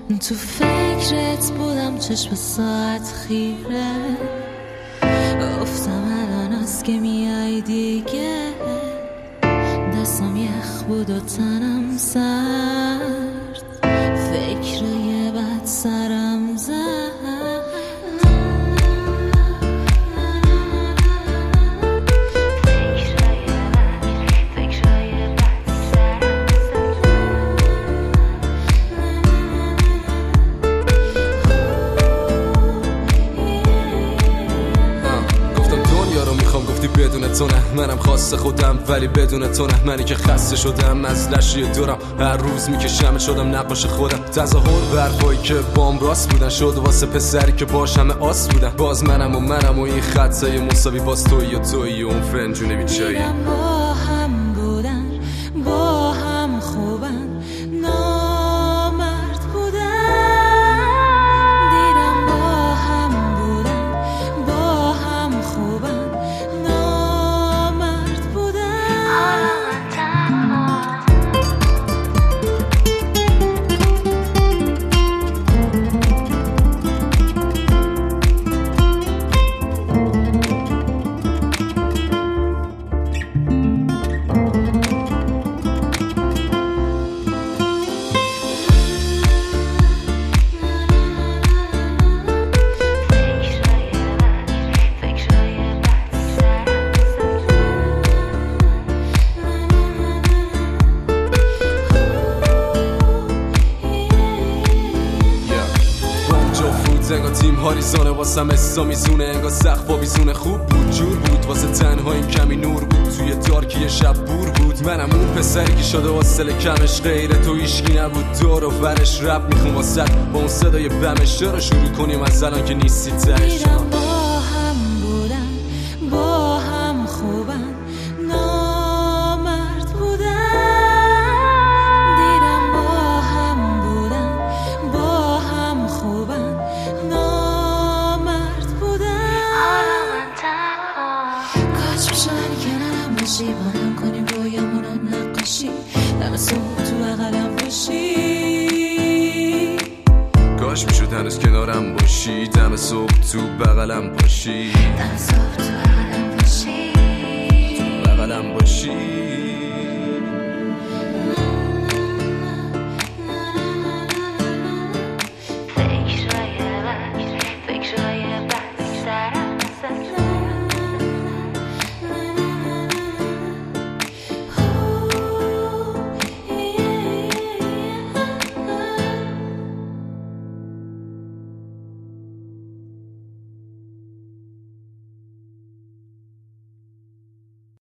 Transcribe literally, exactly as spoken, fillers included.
تو فکرت بودم چشم ساعت خیره، گفتم الان است که میای دیگه. دستم یخ بود و تنم سرد، فکر یه بد سرم زد. بدون تو نه، منم خواست خودم ولی بدون تو نه. منی که خسته شدم از لشی دورم، هر روز میکشم شدم نقاش خودم. تظاهر برفایی که بام راست بودن شد واسه پسری که باش همه آس بودن. باز منم و منم و این خطای مساوی، باز توی و توی و اون فنجونه بیچایی. با هم بودن با هم خوبن، نامرد بودن. دیدم با هم بودن با هم خوبن، انگار تیم هاریزونه واسم اسا میزونه، انگار سقف و بیزونه. خوب بود جور بود واسه تنها این کمی نور بود، توی دارکی شب بور بود. منم اون پسری که شده واسه کمش، غیر تو ایشکی نبود دور و برش. رب میخون واسه با اون صدای بمش، چرا شروع کنیم از الان که نیستی تهش. دیدم با هم بودن با هم خوبن، نامرد بودن. دیدم با هم بودن با هم خوبن، نامرد بودن. حالا من تنها کاش میشه منی کنارم باشی، بانم کنیم رویامونو نقاشی، دم صبح تو بغلم باشی. کاش میشد هنوز کنارم باشی، دم صبح تو بغلم باشی، دم صبح تو بغلم باشی، تو بغلم باشی.